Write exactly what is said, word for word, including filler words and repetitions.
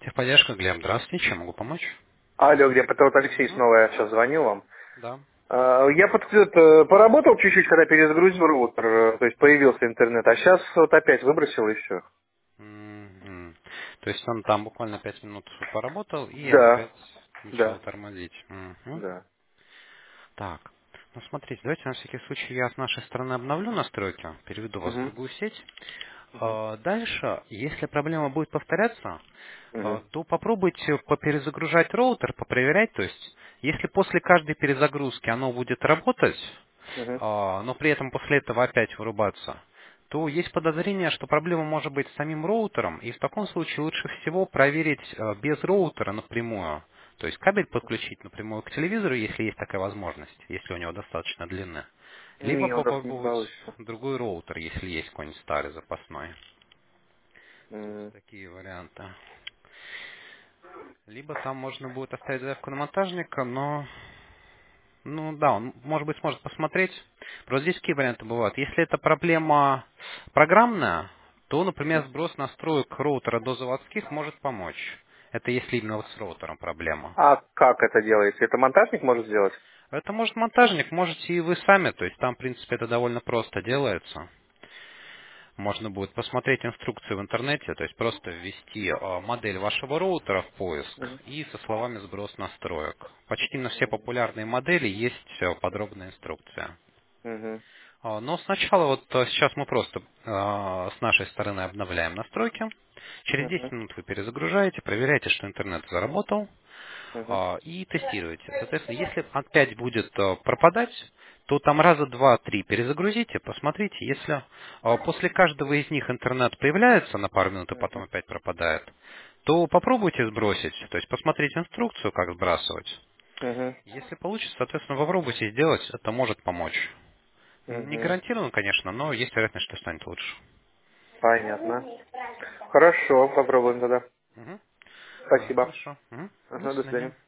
Техподдержка, Глеб, здравствуйте, чем могу помочь? Алло, где это вот Алексей Мгм. снова, я сейчас звоню вам. Да. А, Я под- это, поработал чуть-чуть, когда перезагрузил роутер, э, то есть появился интернет, а сейчас вот опять выбросил и все. Мгм. То есть он там буквально пять минут поработал и Да, опять начал да, тормозить. Мгм. да. Так, ну смотрите, давайте на всякий случай я с нашей стороны обновлю настройки, переведу вас в Угу, другую сеть. угу, А, Дальше, если проблема будет повторяться, а, угу, то попробуйте поперезагружать роутер, попроверять. То есть, если после каждой перезагрузки оно будет работать, угу. а, но при этом после этого опять вырубаться, то есть подозрение, что проблема может быть с самим роутером, и в таком случае лучше всего проверить а, без роутера напрямую. То есть кабель подключить напрямую к телевизору, если есть такая возможность, если у него достаточно длины. Либо Не, у нас не попробовать получится. другой роутер, если есть какой-нибудь старый запасной. То есть М, такие варианты. Либо там можно будет оставить заявку на монтажника, но, ну да, он, может быть, сможет посмотреть. Просто здесь какие варианты бывают. Если это проблема программная, то, например, мгм. сброс настроек роутера до заводских может помочь. Это если именно вот с роутером проблема. А как это делается? Это монтажник может сделать? Это может монтажник, можете и вы сами. То есть там, в принципе, это довольно просто делается. Можно будет посмотреть инструкцию в интернете, то есть просто ввести э, модель вашего роутера в поиск Угу, и со словами сброс настроек. Почти на все популярные модели есть э, подробная инструкция. угу, А, Но сначала вот э, сейчас мы просто э, с нашей стороны обновляем настройки. Через десять угу, минут вы перезагружаете, проверяете, что интернет заработал угу, а, и тестируете. Соответственно, если опять будет э, пропадать, то там раза два-три перезагрузите, посмотрите. Если а, после каждого из них интернет появляется на пару минут и потом угу, опять пропадает, то попробуйте сбросить, то есть посмотреть инструкцию, как сбрасывать. угу, Если получится, соответственно, попробуйте сделать, это может помочь. Не угу. гарантированно, конечно, но есть вероятность, что станет лучше. Понятно. Хорошо, попробуем тогда. Мгм. А, Спасибо. Хорошо. Мгм. До Ага, до свидания. свидания.